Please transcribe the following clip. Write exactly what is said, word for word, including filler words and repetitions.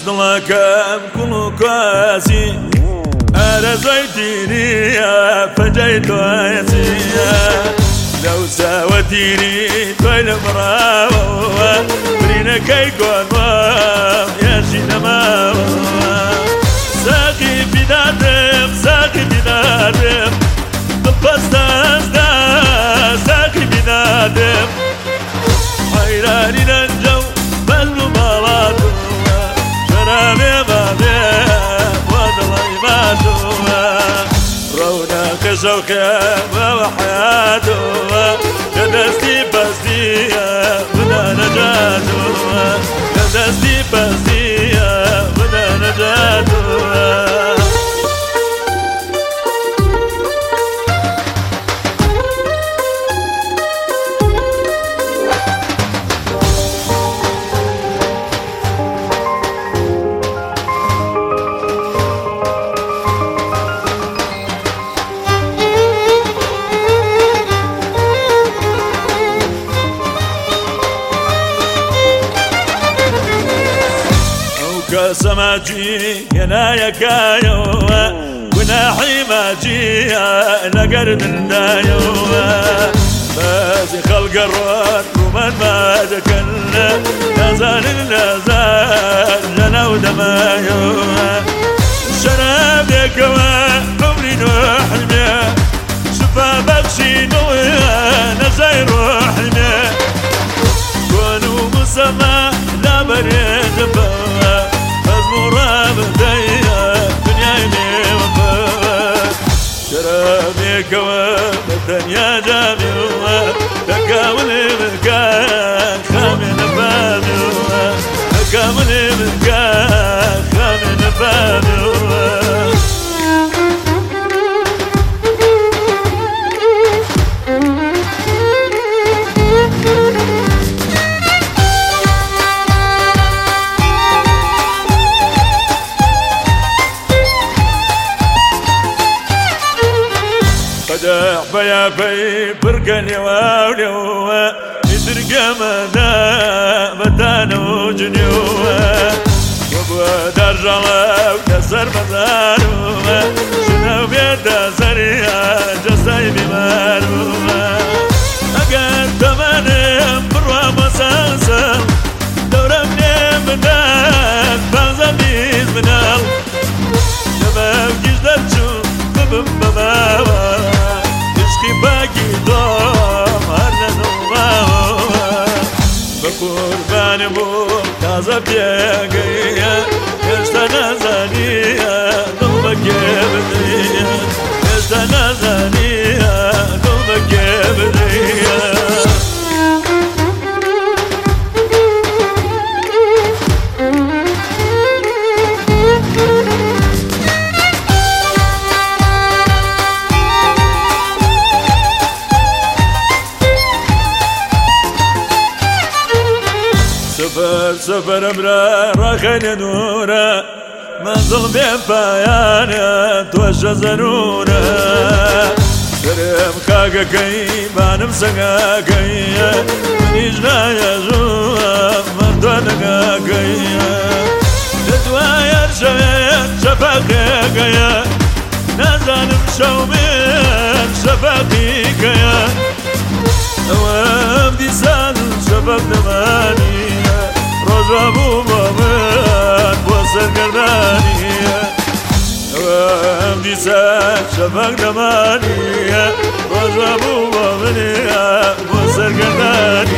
دڵەکەم کوڵ و کوازی ئارەزۆی تیریە پەنجەی تۆچیە لەو ساوە تیری تۆی لە بڕاوەوە برینەکەی گۆنوام یاشی نەماوە ساقی بیدادم ساقی بیدادم دڵپەستەزدا ساقی بیدادم حەیرانی رەنجە و بەلم و باڵاتوە شەرابێ بابێ بۆ دڵی باتوە ڕەونەقە شەوقەمەوە حەیاتوە کە دەستی بەستیە بدە نەجاتوە کە دەستی بەستیە بدە نەجاتوە سەماجی هێنایەکایەوە گوناحی ماجیە لەگەر دندایەوە بەزی خەڵگە ڕۆن ڕوومەن مادەکەن نازانن نازان لەناو دەمایەوە شەرابێکەوە عومری نۆحمێ شفا بەخشینەوە نەزای ڕۆحمێ کۆن و مسەما لابەرێدەبەوە دنیای نێوە شەرابێکەوە بە تەنیا جامیوە دەکاولێ بکان خامێ نەفامیوە دەکاولێ بکان خامێ نەفامیوە قەدەح بەیاپەی پڕکە نێواولێوە ئیترگەمەدا بەتانە و جنێوە وەبووە دەرژەڵە و دەسەر مەزارەوە ژنە بێتە زەریا جەسای بیمارەوە ئەگەر تەمەنم بڕوا مەسەسم دەورەم نێ منال پانزە بیست مناڵ شەبەوکیش دەرچوو ببم بەماوە باقی دۆم هەر نەدڵماوە بە قوربانم بووم تازە پێگەیە هێشتا نازانیە دڵ بە کێ بدەیە هێشتا نازانیە دڵ بە کێ بدەیە سفر سفر برا ڕاخەنێ نورە مەنزڵ بێ پایانە تۆشە زەنورە سرم خاگەکەی بانم سەگاکەیە منیش نایەژووە من تۆ نەگاکەیە لە دوایە شەوێن شەفەقێکەیە نازانم شەومێن شەفەقیکەیە ئەوەم دیسان شەفەق دەمانیە ڕۆژە بوو بۆ من بۆ سەرگەردانیە ئەوەم دیسان شەفەق دەمانیە ڕۆژە بوو بۆ منە بۆ سەرگەردانیە